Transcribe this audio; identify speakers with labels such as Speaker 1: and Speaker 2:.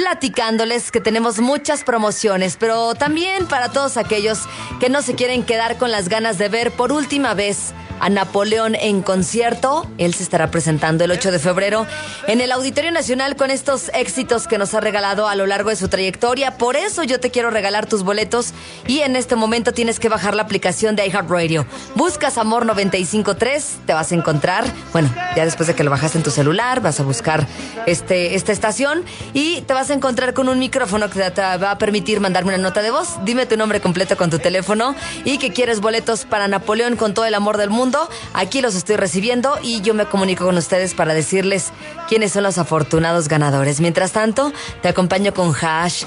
Speaker 1: platicándoles que tenemos muchas promociones, pero también para todos aquellos que no se quieren quedar con las ganas de ver por última vez a Napoleón en concierto. Él se estará presentando el 8 de febrero en el Auditorio Nacional con estos éxitos que nos ha regalado a lo largo de su trayectoria. Por eso yo te quiero regalar tus boletos y en este momento tienes que bajar la aplicación de iHeartRadio. Buscas Amor 95.3, te vas a encontrar, bueno, ya después de que lo bajaste en tu celular, vas a buscar esta estación y te vas a encontrar con un micrófono que te va a permitir mandarme una nota de voz. Dime tu nombre completo con tu teléfono y que quieres boletos para Napoleón con todo el amor del mundo. Aquí los estoy recibiendo y yo me comunico con ustedes para decirles quiénes son los afortunados ganadores. Mientras tanto, te acompaño con Hash